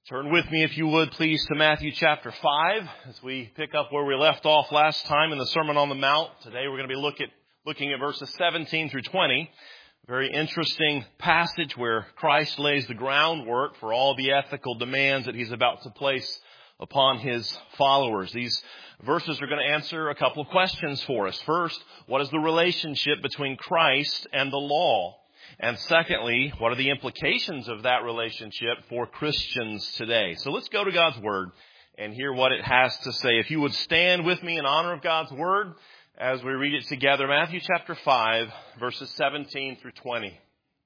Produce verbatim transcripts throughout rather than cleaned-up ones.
Turn with me, if you would, please, to Matthew chapter five as we pick up where we left off last time in the Sermon on the Mount. Today we're going to be look at, looking at verses seventeen through twenty. A very interesting passage where Christ lays the groundwork for all the ethical demands that he's about to place upon his followers. These verses are going to answer a couple of questions for us. First, what is the relationship between Christ and the law? And secondly, what are the implications of that relationship for Christians today? So let's go to God's Word and hear what it has to say. If you would stand with me in honor of God's Word as we read it together. Matthew chapter five, verses seventeen through twenty.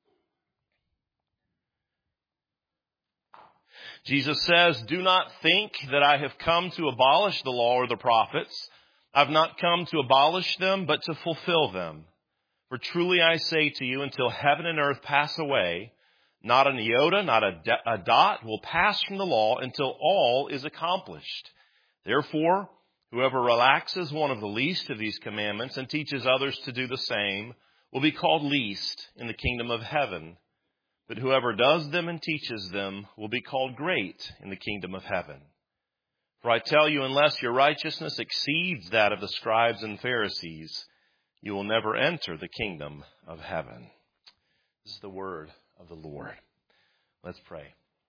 Jesus says, "Do not think that I have come to abolish the law or the prophets. I've not come to abolish them, but to fulfill them. For truly I say to you, until heaven and earth pass away, not an iota, not a, a dot will pass from the law until all is accomplished. Therefore, whoever relaxes one of the least of these commandments and teaches others to do the same will be called least in the kingdom of heaven. But whoever does them and teaches them will be called great in the kingdom of heaven. For I tell you, unless your righteousness exceeds that of the scribes and Pharisees, you will never enter the kingdom of heaven." This is the word of the Lord. Let's pray.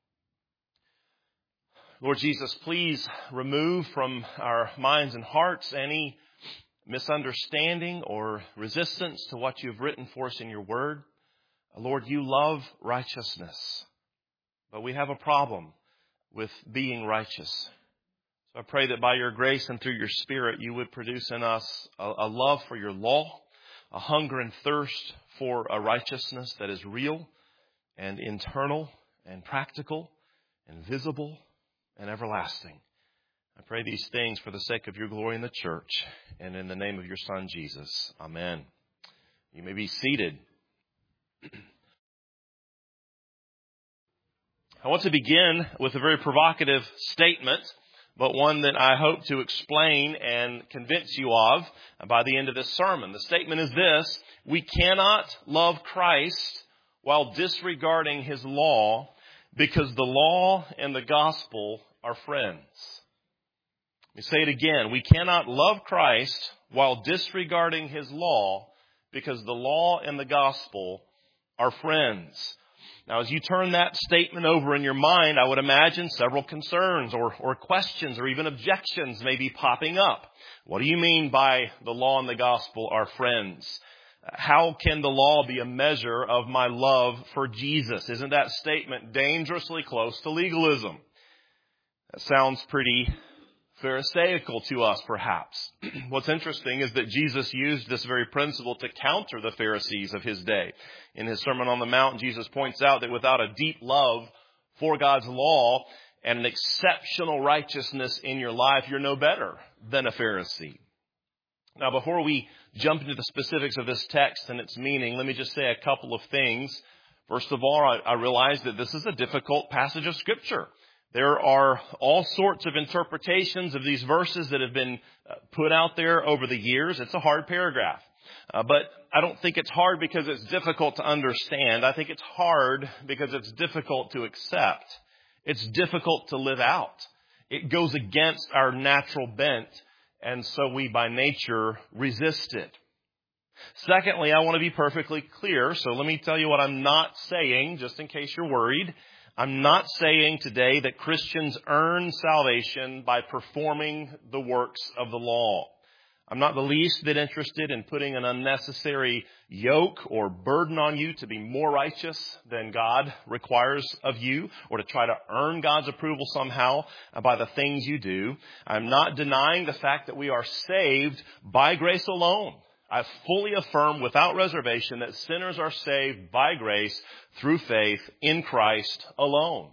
Lord Jesus, please remove from our minds and hearts any misunderstanding or resistance to what you've written for us in your word. Lord, you love righteousness, but we have a problem with being righteous. So I pray that by your grace and through your Spirit, you would produce in us a, a love for your law, a hunger and thirst for a righteousness that is real and internal and practical and visible and everlasting. I pray these things for the sake of your glory in the church and in the name of your Son, Jesus. Amen. You may be seated. I want to begin with a very provocative statement, but one that I hope to explain and convince you of by the end of this sermon. The statement is this: we cannot love Christ while disregarding his law, because the law and the gospel are friends. Let me say it again. We cannot love Christ while disregarding his law, because the law and the gospel are friends. Now, as you turn that statement over in your mind, I would imagine several concerns or, or questions or even objections may be popping up. What do you mean by the law and the gospel are friends? How can the law be a measure of my love for Jesus? Isn't that statement dangerously close to legalism? That sounds pretty Pharisaical to us, perhaps. What's interesting is that Jesus used this very principle to counter the Pharisees of his day. In his Sermon on the Mount, Jesus points out that without a deep love for God's law and an exceptional righteousness in your life, you're no better than a Pharisee. Now, before we jump into the specifics of this text and its meaning, let me just say a couple of things. First of all, I, I realize that this is a difficult passage of Scripture. There are all sorts of interpretations of these verses that have been put out there over the years. It's a hard paragraph. Uh, but I don't think it's hard because it's difficult to understand. I think it's hard because it's difficult to accept. It's difficult to live out. It goes against our natural bent, and so we by nature resist it. Secondly, I want to be perfectly clear, so let me tell you what I'm not saying, just in case you're worried. I'm not saying today that Christians earn salvation by performing the works of the law. I'm not the least bit interested in putting an unnecessary yoke or burden on you to be more righteous than God requires of you, or to try to earn God's approval somehow by the things you do. I'm not denying the fact that we are saved by grace alone. I fully affirm without reservation that sinners are saved by grace through faith in Christ alone.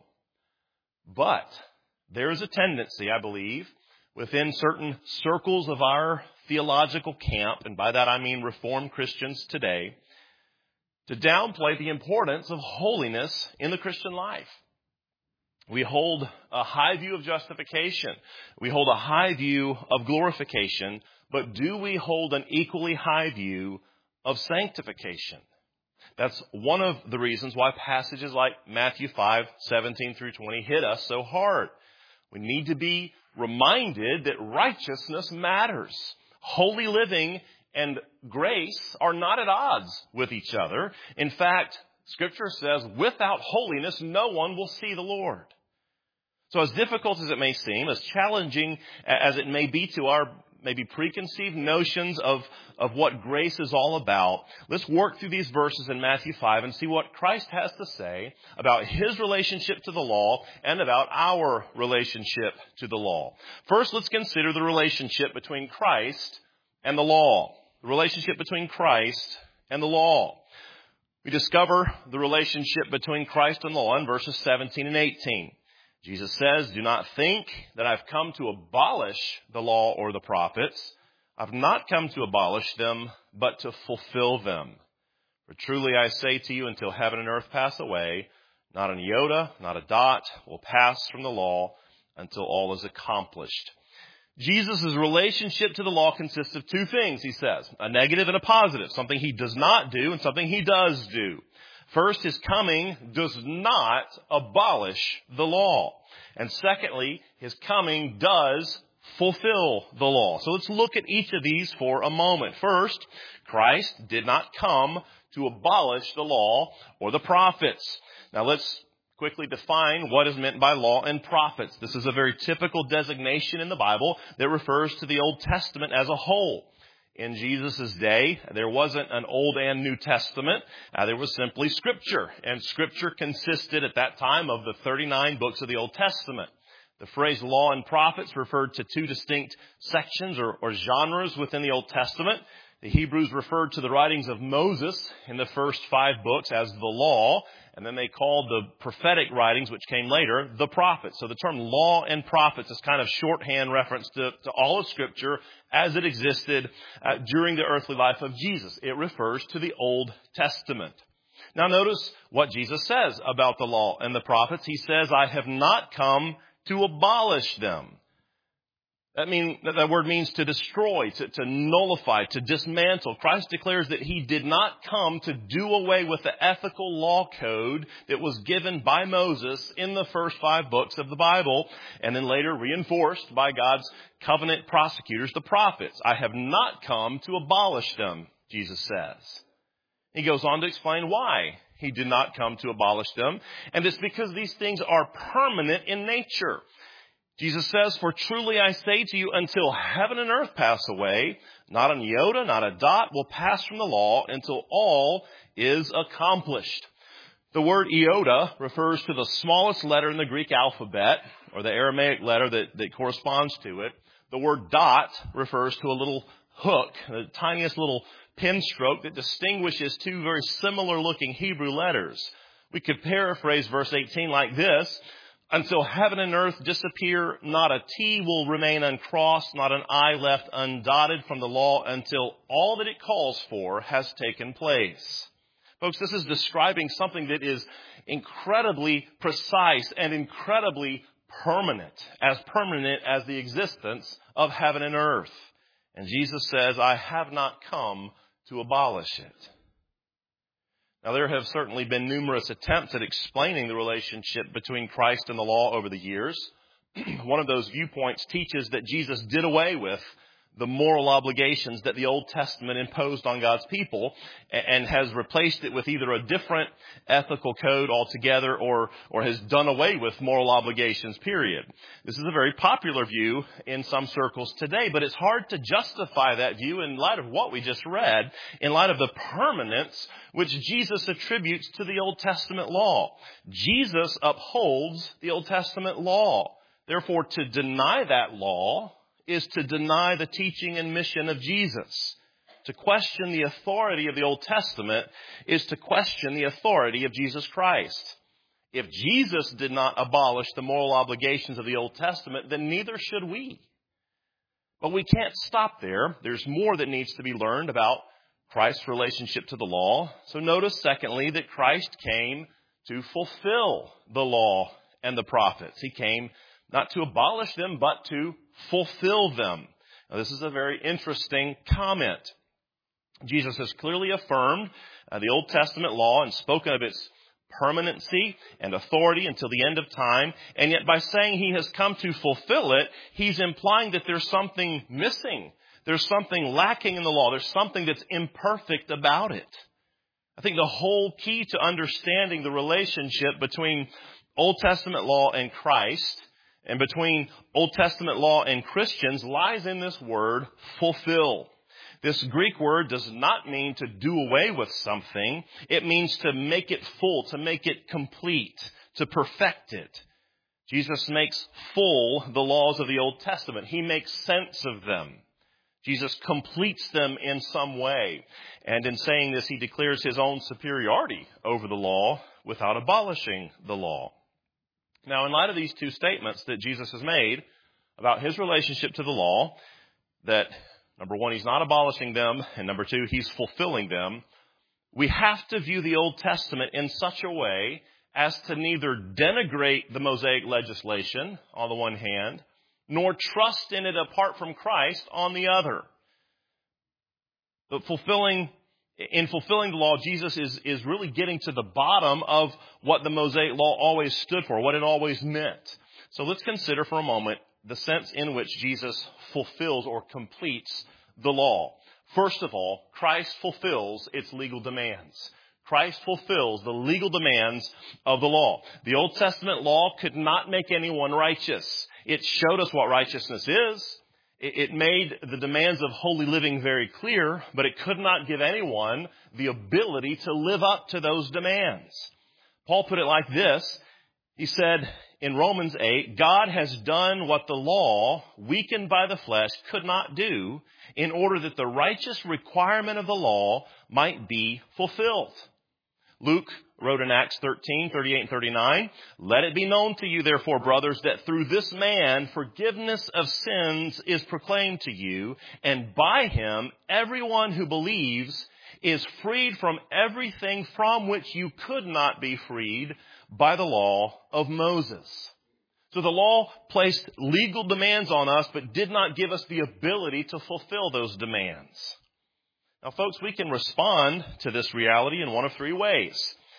But there is a tendency, I believe, within certain circles of our theological camp, and by that I mean Reformed Christians today, to downplay the importance of holiness in the Christian life. We hold a high view of justification. We hold a high view of glorification. But do we hold an equally high view of sanctification? That's one of the reasons why passages like Matthew five, seventeen through twenty hit us so hard. We need to be reminded that righteousness matters. Holy living and grace are not at odds with each other. In fact, Scripture says, without holiness, no one will see the Lord. So as difficult as it may seem, as challenging as it may be to our maybe preconceived notions of, of what grace is all about, let's work through these verses in Matthew five and see what Christ has to say about his relationship to the law and about our relationship to the law. First, let's consider the relationship between Christ and the law. The relationship between Christ and the law. We discover the relationship between Christ and law in verses seventeen and eighteen. Jesus says, "Do not think that I've come to abolish the law or the prophets. I've not come to abolish them, but to fulfill them. For truly I say to you, until heaven and earth pass away, not an iota, not a dot will pass from the law until all is accomplished." Jesus' relationship to the law consists of two things, he says, a negative and a positive, something he does not do and something he does do. First, his coming does not abolish the law. And secondly, his coming does fulfill the law. So let's look at each of these for a moment. First, Christ did not come to abolish the law or the prophets. Now let's quickly define what is meant by law and prophets. This is a very typical designation in the Bible that refers to the Old Testament as a whole. In Jesus' day, there wasn't an Old and New Testament. Uh, there was simply Scripture. And Scripture consisted at that time of the thirty-nine books of the Old Testament. The phrase law and prophets referred to two distinct sections or, or genres within the Old Testament. The Hebrews referred to the writings of Moses in the first five books as the law, and then they called the prophetic writings, which came later, the prophets. So the term law and prophets is kind of shorthand reference to, to all of Scripture as it existed uh, during the earthly life of Jesus. It refers to the Old Testament. Now notice what Jesus says about the law and the prophets. He says, "I have not come to abolish them." That mean, that word means to destroy, to, to nullify, to dismantle. Christ declares that he did not come to do away with the ethical law code that was given by Moses in the first five books of the Bible, and then later reinforced by God's covenant prosecutors, the prophets. "I have not come to abolish them," Jesus says. He goes on to explain why he did not come to abolish them, and it's because these things are permanent in nature. Jesus says, "For truly I say to you, until heaven and earth pass away, not an iota, not a dot will pass from the law until all is accomplished." The word iota refers to the smallest letter in the Greek alphabet, or the Aramaic letter that, that corresponds to it. The word dot refers to a little hook, the tiniest little pen stroke that distinguishes two very similar looking Hebrew letters. We could paraphrase verse eighteen like this: "Until heaven and earth disappear, not a T will remain uncrossed, not an I left undotted from the law until all that it calls for has taken place." Folks, this is describing something that is incredibly precise and incredibly permanent, as permanent as the existence of heaven and earth. And Jesus says, "I have not come to abolish it." Now, there have certainly been numerous attempts at explaining the relationship between Christ and the law over the years. One of those viewpoints teaches that Jesus did away with the moral obligations that the Old Testament imposed on God's people and has replaced it with either a different ethical code altogether or, or has done away with moral obligations, period. This is a very popular view in some circles today, but it's hard to justify that view in light of what we just read, in light of the permanence which Jesus attributes to the Old Testament law. Jesus upholds the Old Testament law. Therefore, to deny that law is to deny the teaching and mission of Jesus. To question the authority of the Old Testament is to question the authority of Jesus Christ. If Jesus did not abolish the moral obligations of the Old Testament, then neither should we. But we can't stop there. There's more that needs to be learned about Christ's relationship to the law. So notice, secondly, that Christ came to fulfill the law and the prophets. He came not to abolish them, but to fulfill them. Now, this is a very interesting comment. Jesus has clearly affirmed uh, the Old Testament law and spoken of its permanency and authority until the end of time. And yet by saying he has come to fulfill it, he's implying that there's something missing. There's something lacking in the law. There's something that's imperfect about it. I think the whole key to understanding the relationship between Old Testament law and Christ and between Old Testament law and Christians lies in this word, fulfill. This Greek word does not mean to do away with something. It means to make it full, to make it complete, to perfect it. Jesus makes full the laws of the Old Testament. He makes sense of them. Jesus completes them in some way. And in saying this, he declares his own superiority over the law without abolishing the law. Now, in light of these two statements that Jesus has made about his relationship to the law, that number one, he's not abolishing them, and number two, he's fulfilling them, we have to view the Old Testament in such a way as to neither denigrate the Mosaic legislation on the one hand, nor trust in it apart from Christ on the other. But fulfilling, in fulfilling the law, Jesus is, is really getting to the bottom of what the Mosaic law always stood for, what it always meant. So let's consider for a moment the sense in which Jesus fulfills or completes the law. First of all, Christ fulfills its legal demands. Christ fulfills the legal demands of the law. The Old Testament law could not make anyone righteous. It showed us what righteousness is. It made the demands of holy living very clear, but it could not give anyone the ability to live up to those demands. Paul put it like this. He said in Romans eight, God has done what the law, weakened by the flesh, could not do in order that the righteous requirement of the law might be fulfilled. Luke wrote in Acts thirteen, thirty-eight and thirty-nine, let it be known to you, therefore, brothers, that through this man forgiveness of sins is proclaimed to you, and by him everyone who believes is freed from everything from which you could not be freed by the law of Moses. So the law placed legal demands on us, but did not give us the ability to fulfill those demands. Now, folks, we can respond to this reality in one of three ways.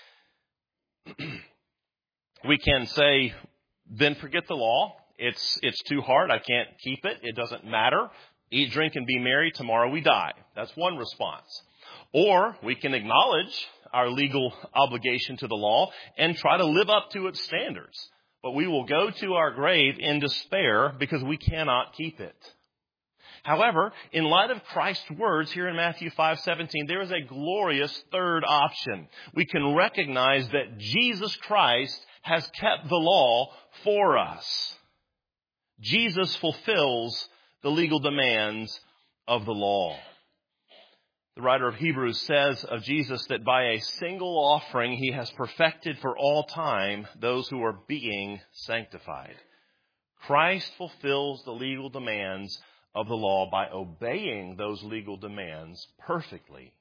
We can say, then forget the law. It's, it's too hard. I can't keep it. It doesn't matter. Eat, drink, and be merry. Tomorrow we die. That's one response. Or we can acknowledge our legal obligation to the law and try to live up to its standards. But we will go to our grave in despair because we cannot keep it. However, in light of Christ's words here in Matthew five seventeen, there is a glorious third option. We can recognize that Jesus Christ has kept the law for us. Jesus fulfills the legal demands of the law. The writer of Hebrews says of Jesus that by a single offering he has perfected for all time those who are being sanctified. Christ fulfills the legal demands of the law by obeying those legal demands perfectly.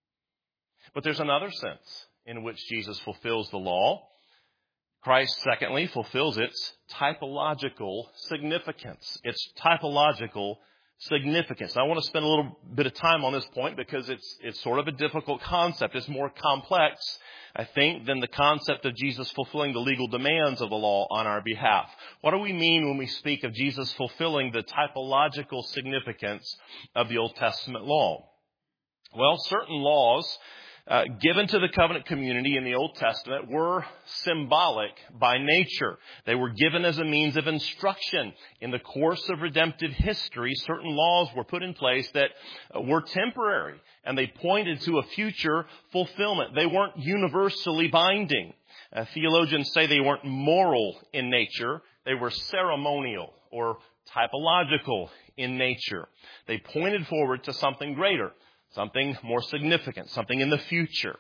But there's another sense in which Jesus fulfills the law. Christ, secondly, fulfills its typological significance. Its typological significance. Now, I want to spend a little bit of time on this point because it's it's sort of a difficult concept. It's more complex, I think, than the concept of Jesus fulfilling the legal demands of the law on our behalf. What do we mean when we speak of Jesus fulfilling the typological significance of the Old Testament law? Well, certain laws uh, given to the covenant community in the Old Testament were symbolic by nature. They were given as a means of instruction. In the course of redemptive history, certain laws were put in place that were temporary, and they pointed to a future fulfillment. They weren't universally binding. Uh, theologians say they weren't moral in nature. They were ceremonial or typological in nature. They pointed forward to something greater, something more significant, something in the future.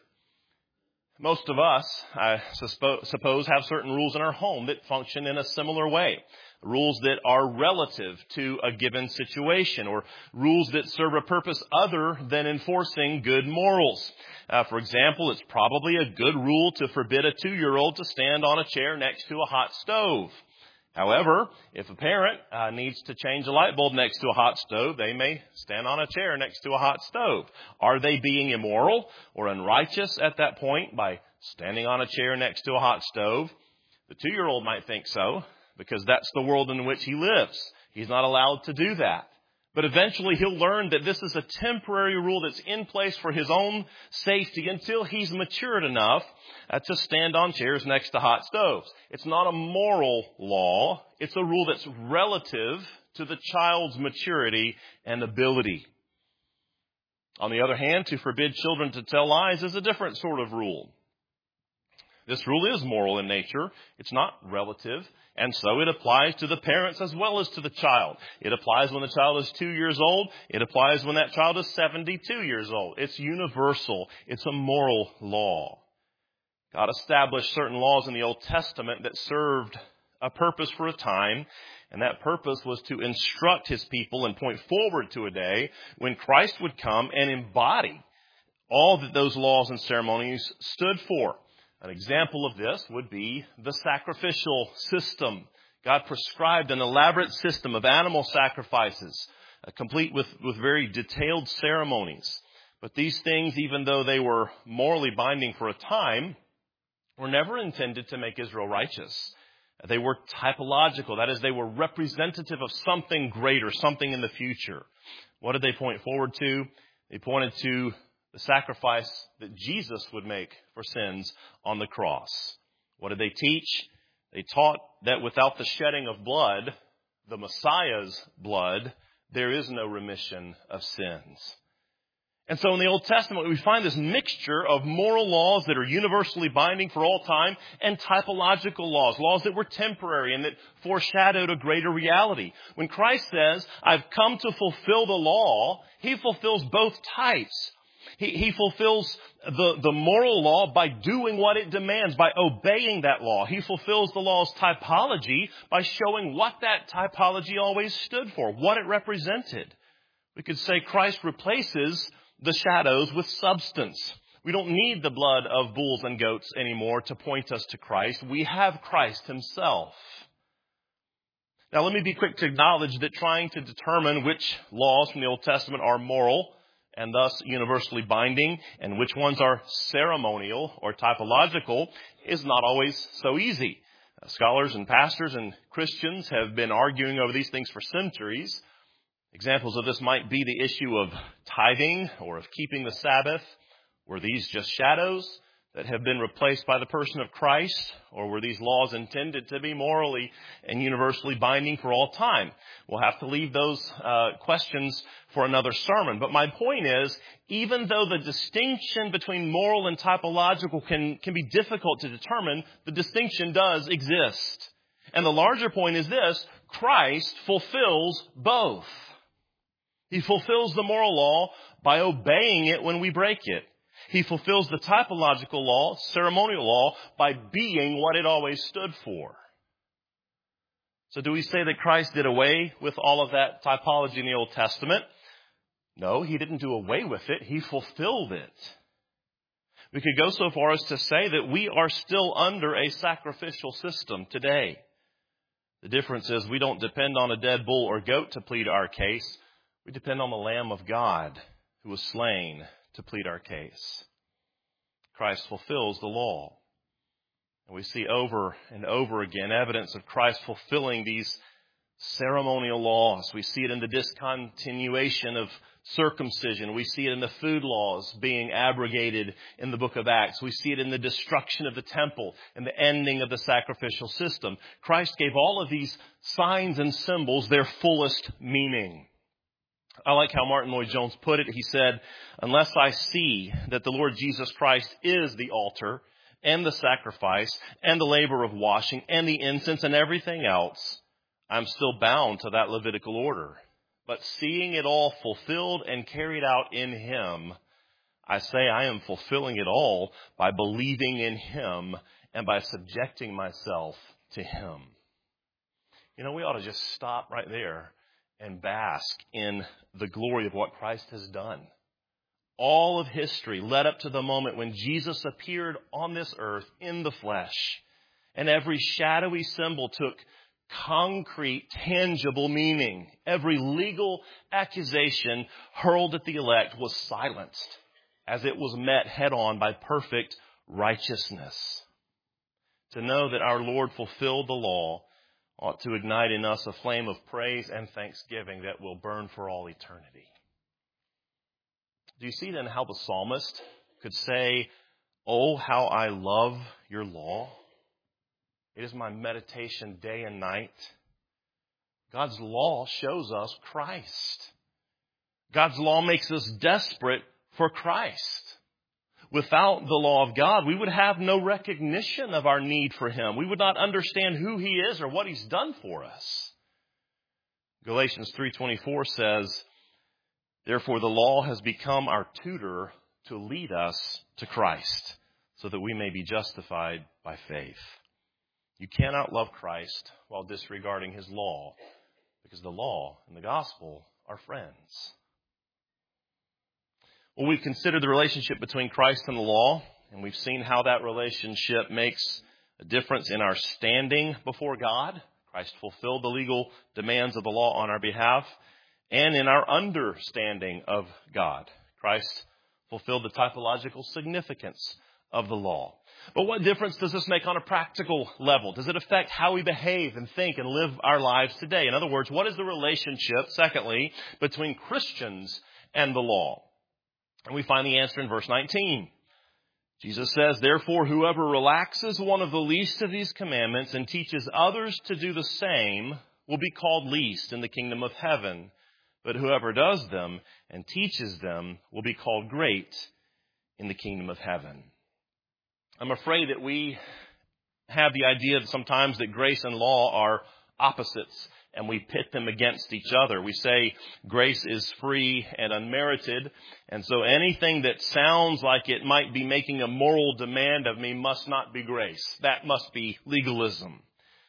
Most of us, I suppose, have certain rules in our home that function in a similar way. Rules that are relative to a given situation, or rules that serve a purpose other than enforcing good morals. Uh, for example, it's probably a good rule to forbid a two-year-old to stand on a chair next to a hot stove. However, if a parent uh, needs to change a light bulb next to a hot stove, they may stand on a chair next to a hot stove. Are they being immoral or unrighteous at that point by standing on a chair next to a hot stove? The two-year-old might think so, because that's the world in which he lives. He's not allowed to do that. But eventually he'll learn that this is a temporary rule that's in place for his own safety until he's matured enough uh, to stand on chairs next to hot stoves. It's not a moral law. It's a rule that's relative to the child's maturity and ability. On the other hand, to forbid children to tell lies is a different sort of rule. This rule is moral in nature. It's not relative. And so it applies to the parents as well as to the child. It applies when the child is two years old. It applies when that child is seventy-two years old. It's universal. It's a moral law. God established certain laws in the Old Testament that served a purpose for a time. And that purpose was to instruct his people and point forward to a day when Christ would come and embody all that those laws and ceremonies stood for. An example of this would be the sacrificial system. God prescribed an elaborate system of animal sacrifices, uh, complete with, with very detailed ceremonies. But these things, even though they were morally binding for a time, were never intended to make Israel righteous. They were typological. That is, they were representative of something greater, something in the future. What did they point forward to? They pointed to the sacrifice that Jesus would make for sins on the cross. What did they teach? They taught that without the shedding of blood, the Messiah's blood, there is no remission of sins. And so in the Old Testament, we find this mixture of moral laws that are universally binding for all time and typological laws, laws that were temporary and that foreshadowed a greater reality. When Christ says, I've come to fulfill the law, he fulfills both types. He, he fulfills the, the moral law by doing what it demands, by obeying that law. He fulfills the law's typology by showing what that typology always stood for, what it represented. We could say Christ replaces the shadows with substance. We don't need the blood of bulls and goats anymore to point us to Christ. We have Christ himself. Now, let me be quick to acknowledge that trying to determine which laws from the Old Testament are moral and thus universally binding, and which ones are ceremonial or typological is not always so easy. Uh, scholars and pastors and Christians have been arguing over these things for centuries. Examples of this might be the issue of tithing or of keeping the Sabbath. Were these just shadows that have been replaced by the person of Christ, or were these laws intended to be morally and universally binding for all time? We'll have to leave those uh, questions for another sermon. But my point is, even though the distinction between moral and typological can, can be difficult to determine, the distinction does exist. And the larger point is this: Christ fulfills both. He fulfills the moral law by obeying it when we break it. He fulfills the typological law, ceremonial law, by being what it always stood for. So do we say that Christ did away with all of that typology in the Old Testament? No, he didn't do away with it. He fulfilled it. We could go so far as to say that we are still under a sacrificial system today. The difference is we don't depend on a dead bull or goat to plead our case. We depend on the Lamb of God who was slain to plead our case. Christ fulfills the law. And we see over and over again evidence of Christ fulfilling these ceremonial laws. We see it in the discontinuation of circumcision. We see it in the food laws being abrogated in the book of Acts. We see it in the destruction of the temple and the ending of the sacrificial system. Christ gave all of these signs and symbols their fullest meaning. I like how Martin Lloyd-Jones put it. He said, unless I see that the Lord Jesus Christ is the altar and the sacrifice and the labor of washing and the incense and everything else, I'm still bound to that Levitical order. But seeing it all fulfilled and carried out in Him, I say I am fulfilling it all by believing in Him and by subjecting myself to Him. You know, we ought to just stop right there and bask in the glory of what Christ has done. All of history led up to the moment when Jesus appeared on this earth in the flesh. And every shadowy symbol took concrete, tangible meaning. Every legal accusation hurled at the elect was silenced as it was met head on by perfect righteousness. To know that our Lord fulfilled the law ought to ignite in us a flame of praise and thanksgiving that will burn for all eternity. Do you see then how the psalmist could say, "Oh, how I love your law. It is my meditation day and night." God's law shows us Christ. God's law makes us desperate for Christ. Without the law of God, we would have no recognition of our need for Him. We would not understand who He is or what He's done for us. Galatians three twenty-four says, "Therefore the law has become our tutor to lead us to Christ, so that we may be justified by faith." You cannot love Christ while disregarding His law, because the law and the gospel are friends. Well, we've considered the relationship between Christ and the law, and we've seen how that relationship makes a difference in our standing before God. Christ fulfilled the legal demands of the law on our behalf, and in our understanding of God. Christ fulfilled the typological significance of the law. But what difference does this make on a practical level? Does it affect how we behave and think and live our lives today? In other words, what is the relationship, secondly, between Christians and the law? And we find the answer in verse nineteen. Jesus says, "Therefore, whoever relaxes one of the least of these commandments and teaches others to do the same will be called least in the kingdom of heaven. But whoever does them and teaches them will be called great in the kingdom of heaven." I'm afraid that we have the idea that sometimes that grace and law are opposites, and we pit them against each other. We say grace is free and unmerited, and so anything that sounds like it might be making a moral demand of me must not be grace. That must be legalism.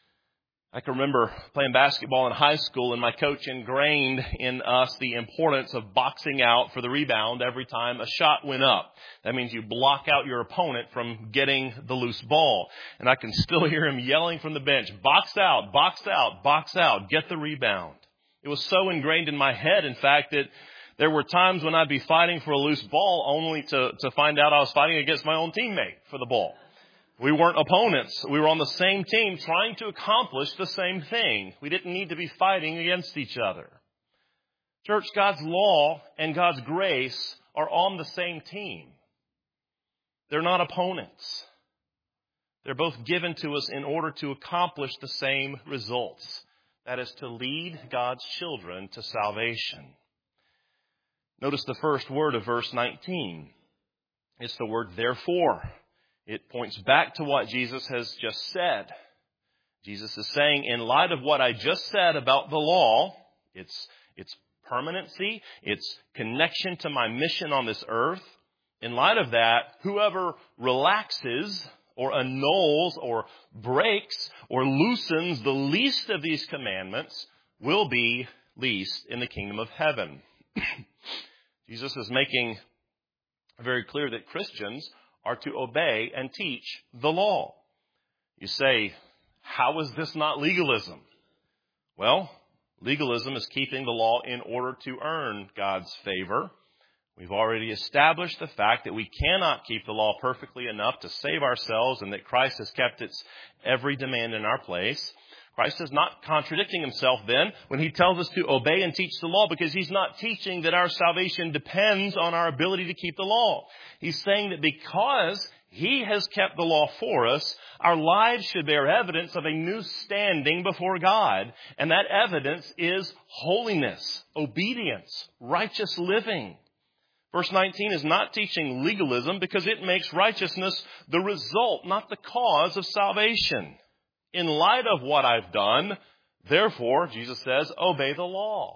I can remember playing basketball in high school, and my coach ingrained in us the importance of boxing out for the rebound every time a shot went up. That means you block out your opponent from getting the loose ball. And I can still hear him yelling from the bench, "Box out, box out, box out, get the rebound." It was so ingrained in my head, in fact, that there were times when I'd be fighting for a loose ball only to, to find out I was fighting against my own teammate for the ball. We weren't opponents. We were on the same team trying to accomplish the same thing. We didn't need to be fighting against each other. Church, God's law and God's grace are on the same team. They're not opponents. They're both given to us in order to accomplish the same results. That is, to lead God's children to salvation. Notice the first word of verse nineteen. It's the word therefore. It points back to what Jesus has just said. Jesus is saying, in light of what I just said about the law, its, its permanency, its connection to my mission on this earth, in light of that, whoever relaxes or annuls or breaks or loosens the least of these commandments will be least in the kingdom of heaven. Jesus is making very clear that Christians are to obey and teach the law. You say, how is this not legalism? Well, legalism is keeping the law in order to earn God's favor. We've already established the fact that we cannot keep the law perfectly enough to save ourselves, and that Christ has kept its every demand in our place. Christ is not contradicting himself then when he tells us to obey and teach the law, because he's not teaching that our salvation depends on our ability to keep the law. He's saying that because he has kept the law for us, our lives should bear evidence of a new standing before God. And that evidence is holiness, obedience, righteous living. Verse nineteen is not teaching legalism because it makes righteousness the result, not the cause of salvation. In light of what I've done, therefore, Jesus says, obey the law.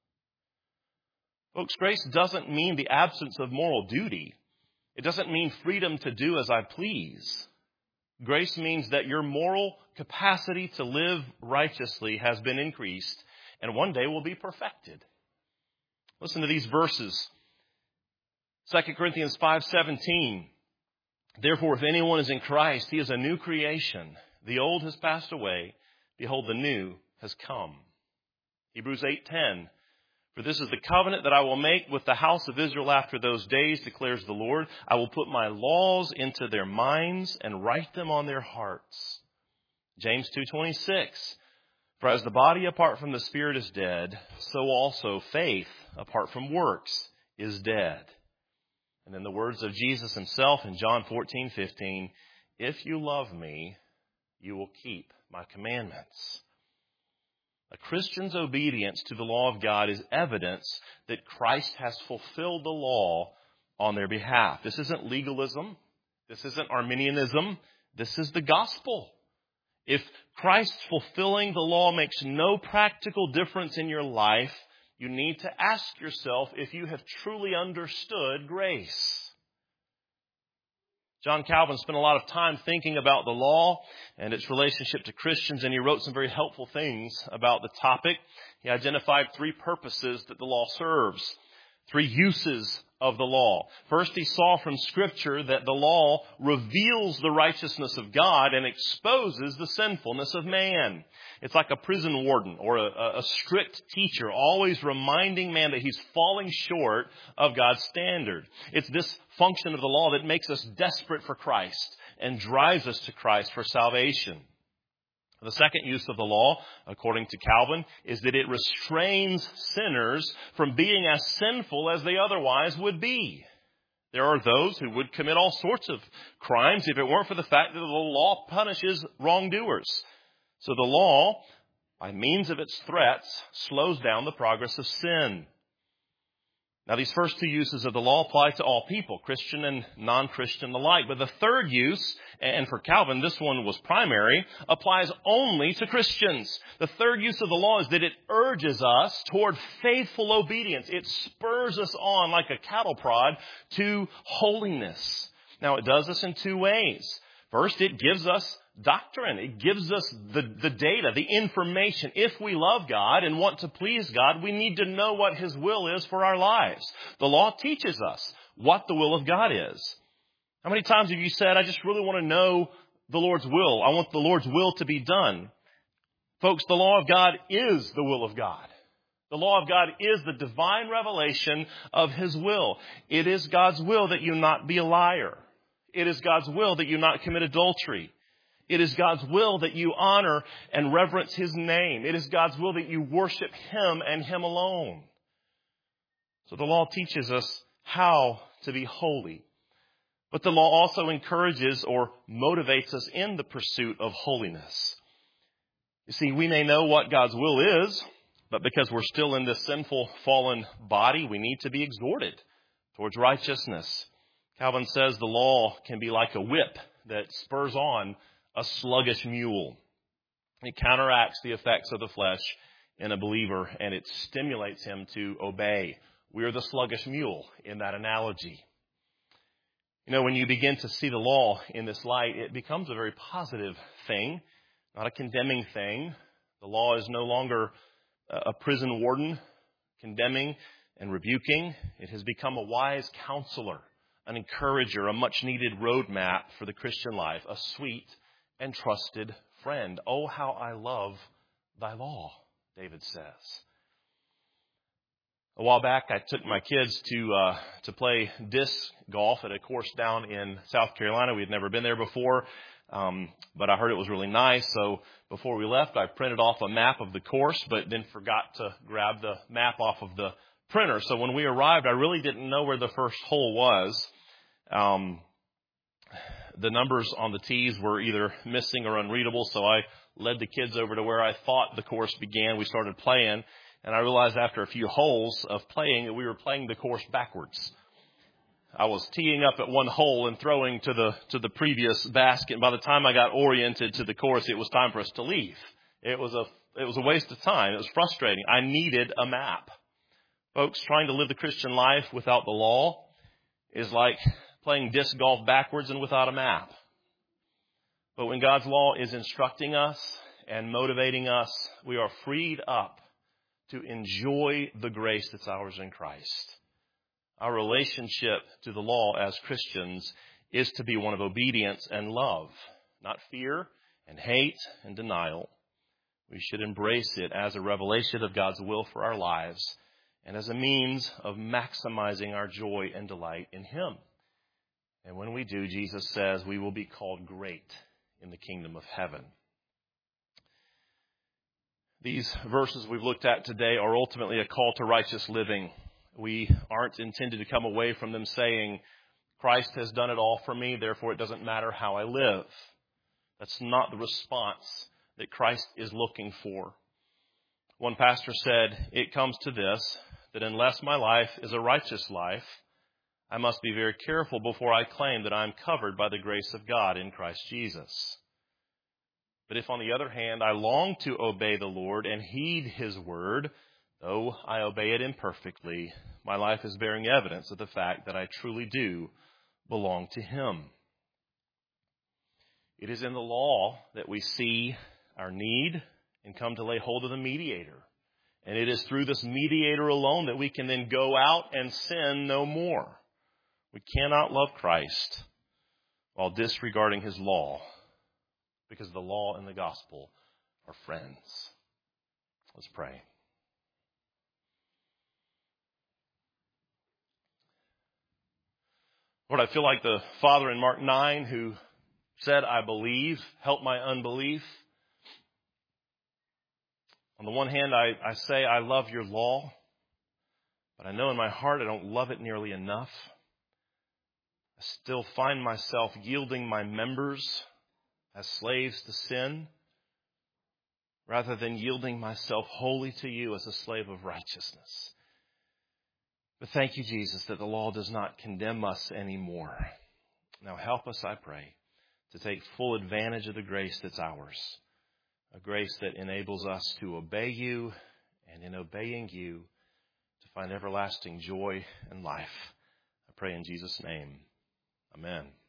Folks, grace doesn't mean the absence of moral duty. It doesn't mean freedom to do as I please. Grace means that your moral capacity to live righteously has been increased and one day will be perfected. Listen to these verses. Second Corinthians five seventeen. Therefore, if anyone is in Christ, he is a new creation. The old has passed away. behold, the new has come. Hebrews eight ten. For this is the covenant that I will make with the house of Israel after those days, declares the Lord. I will put my laws into their minds and write them on their hearts. James two twenty-six. For as the body apart from the spirit is dead, so also faith apart from works is dead. And in the words of Jesus himself in John fourteen fifteen, if you love me, you will keep my commandments. A Christian's obedience to the law of God is evidence that Christ has fulfilled the law on their behalf. This isn't legalism. This isn't Arminianism. This is the gospel. If Christ fulfilling the law makes no practical difference in your life, you need to ask yourself if you have truly understood grace. John Calvin spent a lot of time thinking about the law and its relationship to Christians, and he wrote some very helpful things about the topic. He identified three purposes that the law serves, three uses of the law. First, he saw from Scripture that the law reveals the righteousness of God and exposes the sinfulness of man. It's like a prison warden or a, a strict teacher, always reminding man that he's falling short of God's standard. It's this function of the law that makes us desperate for Christ and drives us to Christ for salvation. The second use of the law, according to Calvin, is that it restrains sinners from being as sinful as they otherwise would be. There are those who would commit all sorts of crimes if it weren't for the fact that the law punishes wrongdoers. So the law, by means of its threats, slows down the progress of sin. Now, these first two uses of the law apply to all people, Christian and non-Christian alike. But the third use, and for Calvin, this one was primary, applies only to Christians. The third use of the law is that it urges us toward faithful obedience. It spurs us on like a cattle prod to holiness. Now, it does this in two ways. First, it gives us doctrine. It gives us the, the data, the information. If we love God and want to please God, we need to know what His will is for our lives. The law teaches us what the will of God is. How many times have you said, I just really want to know the Lord's will. I want the Lord's will to be done. Folks, the law of God is the will of God. The law of God is the divine revelation of His will. It is God's will that you not be a liar. It is God's will that you not commit adultery. It is God's will that you honor and reverence His name. It is God's will that you worship Him and Him alone. So the law teaches us how to be holy. But the law also encourages or motivates us in the pursuit of holiness. You see, we may know what God's will is, but because we're still in this sinful, fallen body, we need to be exhorted towards righteousness. Calvin says the law can be like a whip that spurs on a sluggish mule. It counteracts the effects of the flesh in a believer, and it stimulates him to obey. We are the sluggish mule in that analogy. You know, when you begin to see the law in this light, it becomes a very positive thing, not a condemning thing. The law is no longer a prison warden condemning and rebuking. It has become a wise counselor, an encourager, a much-needed roadmap for the Christian life, a sweet and trusted friend. Oh, how I love thy law, David says. A while back, I took my kids to uh, to play disc golf at a course down in South Carolina. We had never been there before, um, but I heard it was really nice. So before we left, I printed off a map of the course, but then forgot to grab the map off of the printer. So when we arrived, I really didn't know where the first hole was. Um, the numbers on the tees were either missing or unreadable, so I led the kids over to where I thought the course began. We started playing, and I realized after a few holes of playing that we were playing the course backwards. I was teeing up at one hole and throwing to the to the previous basket, and by the time I got oriented to the course, it was time for us to leave. It was a it was a waste of time. It was frustrating. I needed a map. Folks, trying to live the Christian life without the law is like playing disc golf backwards and without a map. But when God's law is instructing us and motivating us, we are freed up to enjoy the grace that's ours in Christ. Our relationship to the law as Christians is to be one of obedience and love, not fear and hate and denial. We should embrace it as a revelation of God's will for our lives and as a means of maximizing our joy and delight in Him. And when we do, Jesus says we will be called great in the kingdom of heaven. These verses we've looked at today are ultimately a call to righteous living. We aren't intended to come away from them saying, Christ has done it all for me, therefore it doesn't matter how I live. That's not the response that Christ is looking for. One pastor said, it comes to this, that unless my life is a righteous life, I must be very careful before I claim that I am covered by the grace of God in Christ Jesus. But if, on the other hand, I long to obey the Lord and heed His word, though I obey it imperfectly, my life is bearing evidence of the fact that I truly do belong to Him. It is in the law that we see our need and come to lay hold of the mediator. And it is through this mediator alone that we can then go out and sin no more. We cannot love Christ while disregarding His law, because the law and the gospel are friends. Let's pray. Lord, I feel like the father in Mark nine who said, I believe, help my unbelief. On the one hand, I, I say I love your law, but I know in my heart I don't love it nearly enough. I still find myself yielding my members as slaves to sin, rather than yielding myself wholly to you as a slave of righteousness. But thank you, Jesus, that the law does not condemn us anymore. Now help us, I pray, to take full advantage of the grace that's ours, a grace that enables us to obey you, and in obeying you, to find everlasting joy and life. I pray in Jesus' name. Amen.